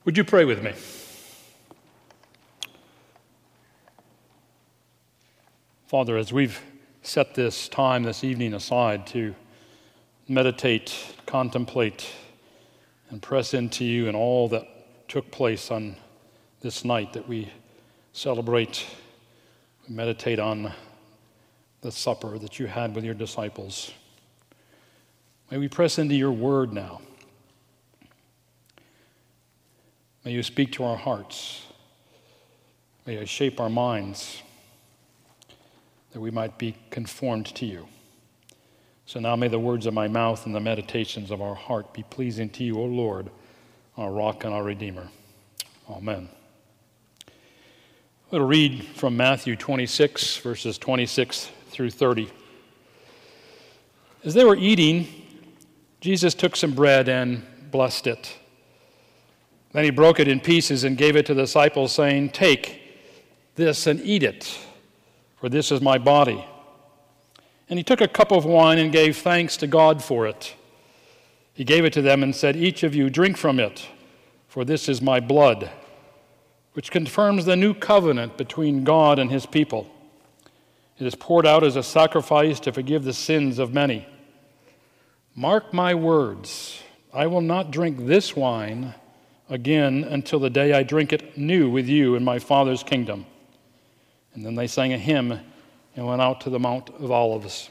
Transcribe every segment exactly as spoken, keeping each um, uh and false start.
Would you pray with me? Father, as we've set this time this evening aside to meditate, contemplate, and press into you and all that took place on this night that we celebrate, we meditate on the supper that you had with your disciples. May we press into your word now. May you speak to our hearts. May you shape our minds that we might be conformed to you. So now may the words of my mouth and the meditations of our heart be pleasing to you, O Lord, our rock and our redeemer. Amen. We'll read from Matthew twenty-six, verses twenty-six through thirty. As they were eating, Jesus took some bread and blessed it. Then he broke it in pieces and gave it to the disciples, saying, "Take this and eat it, for this is my body." And he took a cup of wine and gave thanks to God for it. He gave it to them and said, "Each of you drink from it, for this is my blood, which confirms the new covenant between God and his people. It is poured out as a sacrifice to forgive the sins of many. Mark my words, I will not drink this wine again until the day I drink it new with you in my Father's kingdom." And then they sang a hymn and went out to the Mount of Olives.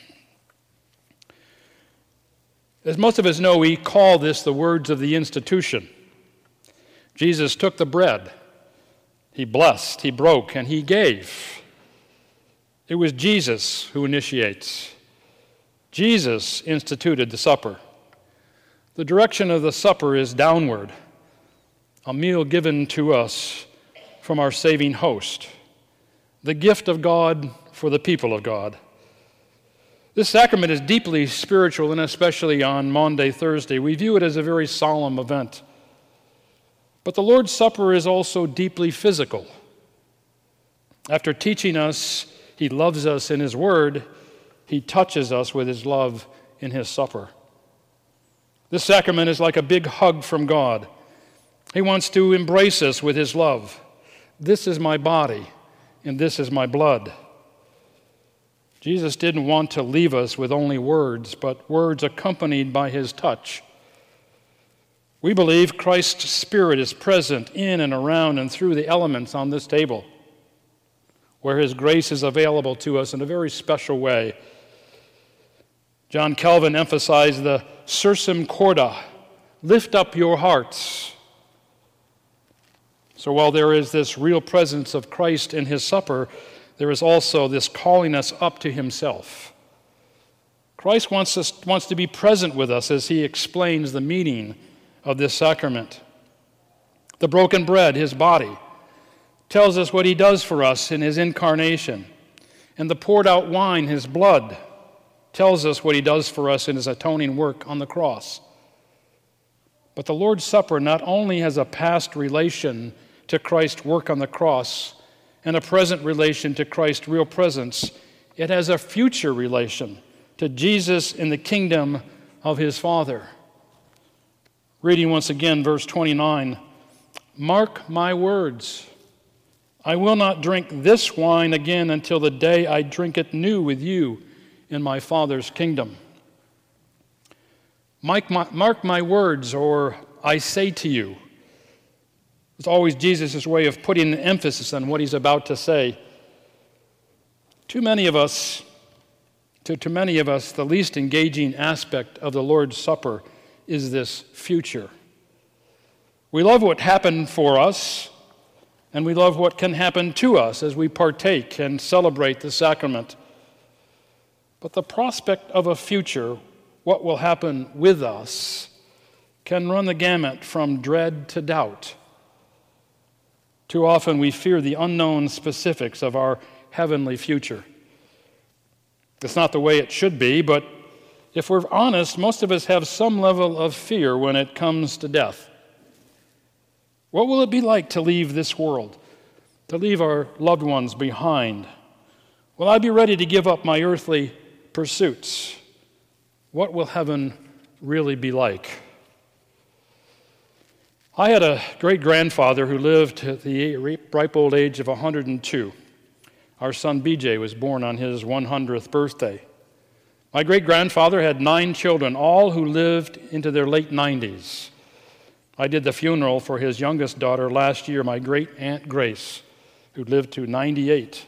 As most of us know, we call this the words of the institution. Jesus took the bread, he blessed, he broke, and he gave. It was Jesus who initiates. Jesus instituted the supper. The direction of the supper is downward, a meal given to us from our saving host, the gift of God for the people of God. This sacrament is deeply spiritual, and especially on Maundy Thursday, we view it as a very solemn event. But the Lord's Supper is also deeply physical. After teaching us he loves us in his word, he touches us with his love in his supper. This sacrament is like a big hug from God. He wants to embrace us with his love. This is my body, and this is my blood. Jesus didn't want to leave us with only words, but words accompanied by his touch. We believe Christ's Spirit is present in and around and through the elements on this table, where his grace is available to us in a very special way. John Calvin emphasized the sursum corda, lift up your hearts. So while there is this real presence of Christ in his supper, there is also this calling us up to himself. Christ wants us wants to be present with us as he explains the meaning of this sacrament. The broken bread, his body, tells us what he does for us in his incarnation. And the poured out wine, his blood, tells us what he does for us in his atoning work on the cross. But the Lord's Supper not only has a past relation to Christ's work on the cross and a present relation to Christ's real presence, it has a future relation to Jesus in the kingdom of his Father. Reading once again, verse twenty-nine, "Mark my words. I will not drink this wine again until the day I drink it new with you in my Father's kingdom." Mark my, mark my words, or I say to you. It's always Jesus' way of putting an emphasis on what he's about to say. Too many of us, to, to many of us, the least engaging aspect of the Lord's Supper is this future. We love what happened for us, and we love what can happen to us as we partake and celebrate the sacrament. But the prospect of a future, what will happen with us, can run the gamut from dread to doubt. Too often we fear the unknown specifics of our heavenly future. It's not the way it should be, but if we're honest, most of us have some level of fear when it comes to death. What will it be like to leave this world, to leave our loved ones behind? Will I be ready to give up my earthly pursuits? What will heaven really be like? I had a great-grandfather who lived at the ripe old age of one hundred two. Our son B J was born on his one hundredth birthday. My great-grandfather had nine children, all who lived into their late nineties. I did the funeral for his youngest daughter last year, my great-aunt Grace, who lived to ninety-eight.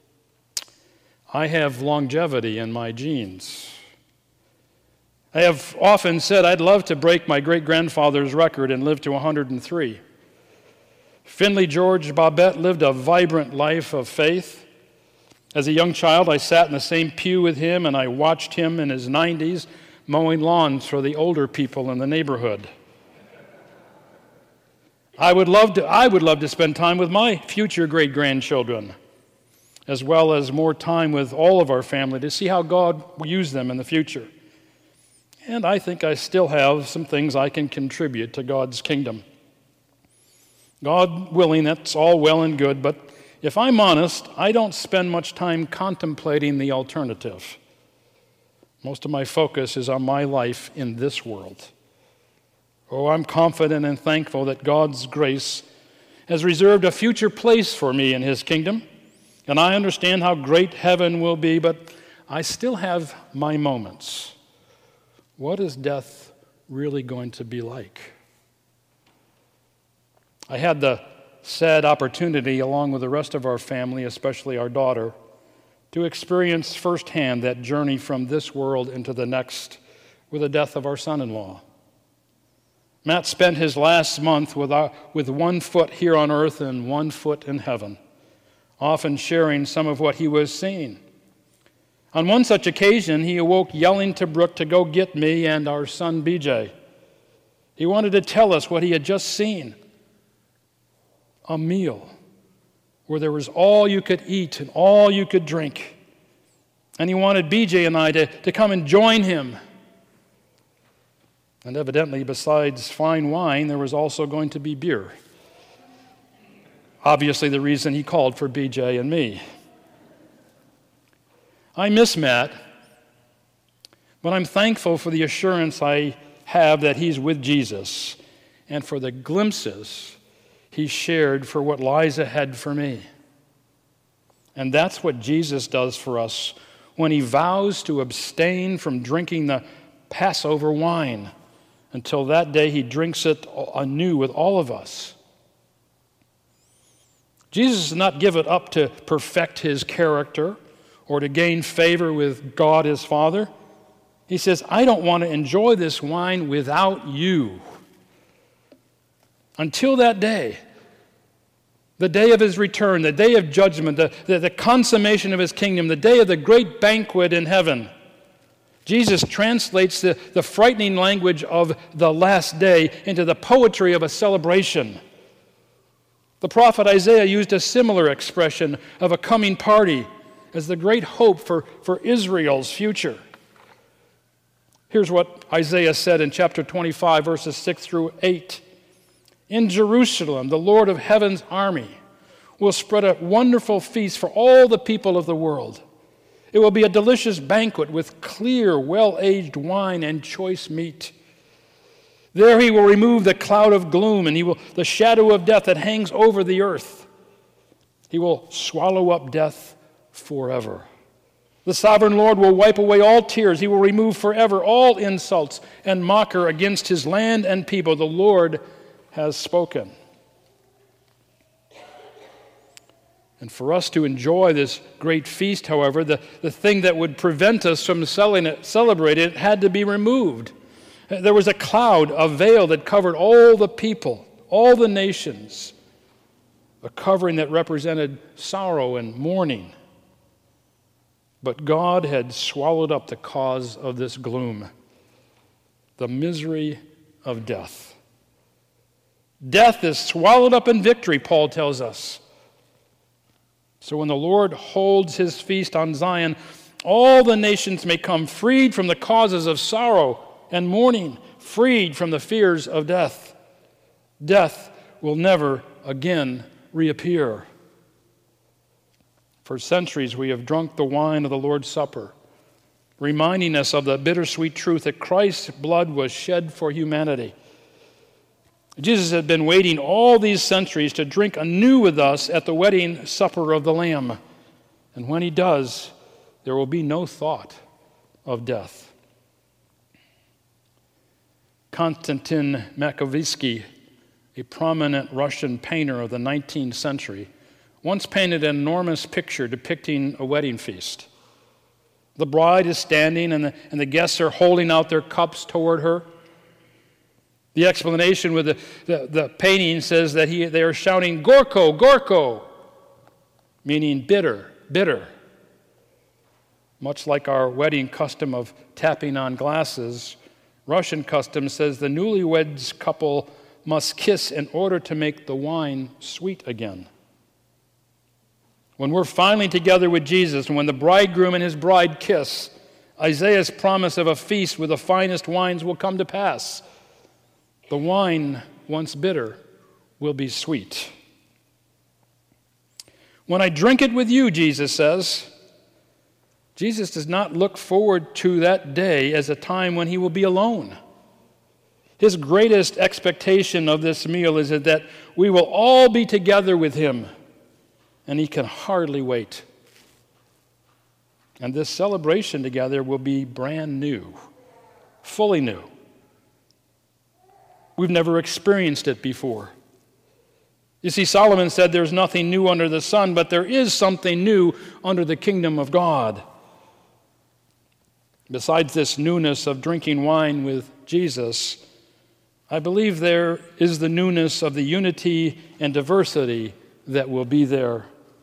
I have longevity in my genes. I have often said I'd love to break my great-grandfather's record and live to one hundred three. Finley George Bobette lived a vibrant life of faith. As a young child, I sat in the same pew with him, and I watched him in his nineties mowing lawns for the older people in the neighborhood. I would love to, I would love to spend time with my future great-grandchildren, as well as more time with all of our family to see how God will use them in the future. And I think I still have some things I can contribute to God's kingdom. God willing, that's all well and good, but if I'm honest, I don't spend much time contemplating the alternative. Most of my focus is on my life in this world. Oh, I'm confident and thankful that God's grace has reserved a future place for me in His kingdom, and I understand how great heaven will be, but I still have my moments. What is death really going to be like? I had the sad opportunity, along with the rest of our family, especially our daughter, to experience firsthand that journey from this world into the next with the death of our son-in-law. Matt spent his last month with, our, with one foot here on earth and one foot in heaven, often sharing some of what he was seeing. On one such occasion, he awoke yelling to Brooke to go get me and our son B J. He wanted to tell us what he had just seen. A meal where there was all you could eat and all you could drink. And he wanted B J and I to, to come and join him. And evidently, besides fine wine, there was also going to be beer. Obviously, the reason he called for B J and me. I miss Matt, but I'm thankful for the assurance I have that he's with Jesus and for the glimpses he shared for what lies ahead for me. And that's what Jesus does for us when he vows to abstain from drinking the Passover wine until that day he drinks it anew with all of us. Jesus does not give it up to perfect his character or to gain favor with God his Father. He says, I don't want to enjoy this wine without you. Until that day, the day of his return, the day of judgment, the, the, the consummation of his kingdom, the day of the great banquet in heaven, Jesus translates the, the frightening language of the last day into the poetry of a celebration. The prophet Isaiah used a similar expression of a coming party as the great hope for, for Israel's future. Here's what Isaiah said in chapter twenty-five, verses six through eight. In Jerusalem, the Lord of heaven's army will spread a wonderful feast for all the people of the world. It will be a delicious banquet with clear, well-aged wine and choice meat. There he will remove the cloud of gloom and he will the shadow of death that hangs over the earth. He will swallow up death forever. The sovereign Lord will wipe away all tears. He will remove forever all insults and mocker against his land and people. The Lord has spoken. And for us to enjoy this great feast, however, the, the thing that would prevent us from celebrating it had to be removed. There was a cloud, a veil that covered all the people, all the nations, a covering that represented sorrow and mourning. But God had swallowed up the cause of this gloom, the misery of death. Death is swallowed up in victory, Paul tells us. So when the Lord holds his feast on Zion, all the nations may come freed from the causes of sorrow and mourning, freed from the fears of death. Death will never again reappear. For centuries we have drunk the wine of the Lord's Supper, reminding us of the bittersweet truth that Christ's blood was shed for humanity. Jesus had been waiting all these centuries to drink anew with us at the wedding supper of the Lamb. And when he does, there will be no thought of death. Konstantin Makovsky, a prominent Russian painter of the nineteenth century, once painted an enormous picture depicting a wedding feast. The bride is standing and the, and the guests are holding out their cups toward her. The explanation with the, the, the painting says that he, they are shouting, "Gorko, Gorko," meaning bitter, bitter. Much like our wedding custom of tapping on glasses, Russian custom says the newlyweds couple must kiss in order to make the wine sweet again. When we're finally together with Jesus, and when the bridegroom and his bride kiss, Isaiah's promise of a feast with the finest wines will come to pass. The wine, once bitter, will be sweet. When I drink it with you, Jesus says, Jesus does not look forward to that day as a time when he will be alone. His greatest expectation of this meal is that we will all be together with him, and he can hardly wait. And this celebration together will be brand new, fully new. We've never experienced it before. You see, Solomon said there's nothing new under the sun, but there is something new under the kingdom of God. Besides this newness of drinking wine with Jesus, I believe there is the newness of the unity and diversity that will be there.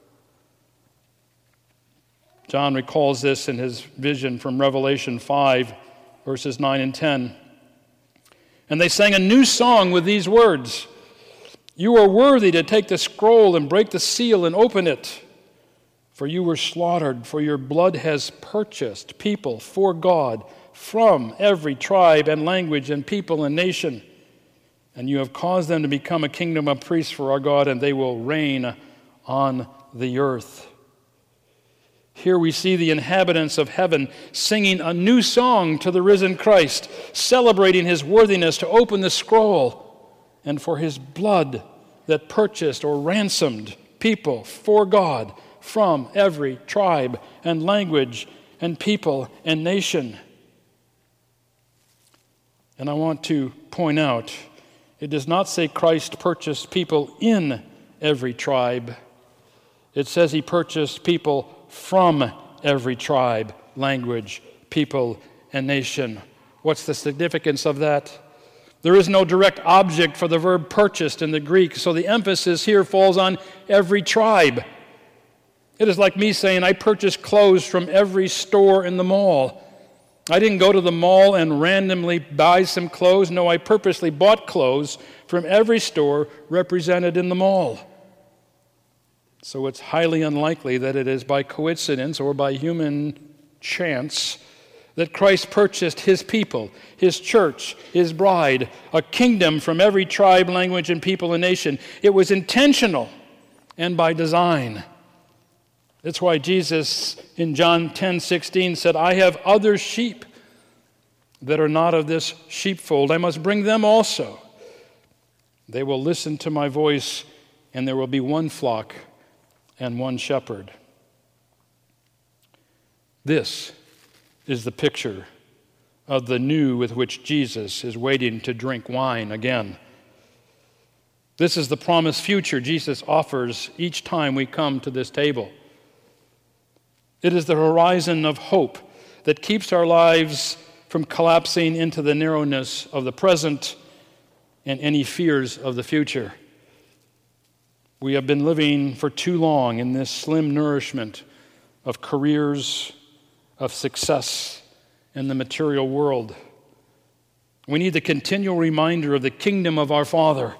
John recalls this in his vision from Revelation five, verses nine and ten. And they sang a new song with these words, "You are worthy to take the scroll and break the seal and open it. For you were slaughtered, for your blood has purchased people for God from every tribe and language and people and nation. And you have caused them to become a kingdom of priests for our God, and they will reign on the earth." Here we see the inhabitants of heaven singing a new song to the risen Christ, celebrating his worthiness to open the scroll and for his blood that purchased or ransomed people for God from every tribe and language and people and nation. And I want to point out, it does not say Christ purchased people in every tribe. It says he purchased people from every tribe, language, people, and nation. What's the significance of that? There is no direct object for the verb purchased in the Greek, so the emphasis here falls on every tribe. It is like me saying, I purchased clothes from every store in the mall. I didn't go to the mall and randomly buy some clothes. No, I purposely bought clothes from every store represented in the mall. So it's highly unlikely that it is by coincidence or by human chance that Christ purchased his people, his church, his bride, a kingdom from every tribe, language, and people and nation. It was intentional and by design. That's why Jesus in John ten sixteen said, I have other sheep that are not of this sheepfold. I must bring them also. They will listen to my voice, and there will be one flock and one shepherd. This is the picture of the new with which Jesus is waiting to drink wine again. This is the promised future Jesus offers each time we come to this table. It is the horizon of hope that keeps our lives from collapsing into the narrowness of the present and any fears of the future. We have been living for too long in this slim nourishment of careers, of success in the material world. We need the continual reminder of the kingdom of our Father.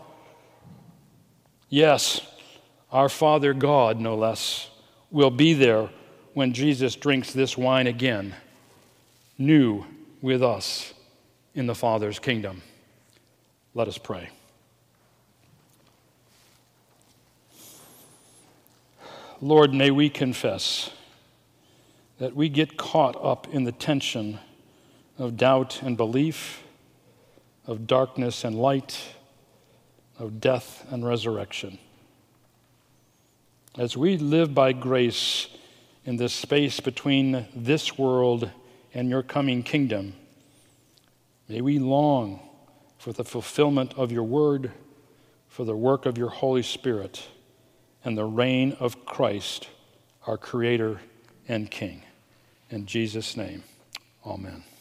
Yes, our Father God, no less, will be there when Jesus drinks this wine again, new with us in the Father's kingdom. Let us pray. Lord, may we confess that we get caught up in the tension of doubt and belief, of darkness and light, of death and resurrection. As we live by grace in this space between this world and your coming kingdom, may we long for the fulfillment of your word, for the work of your Holy Spirit, and the reign of Christ, our Creator and King. In Jesus' name, amen.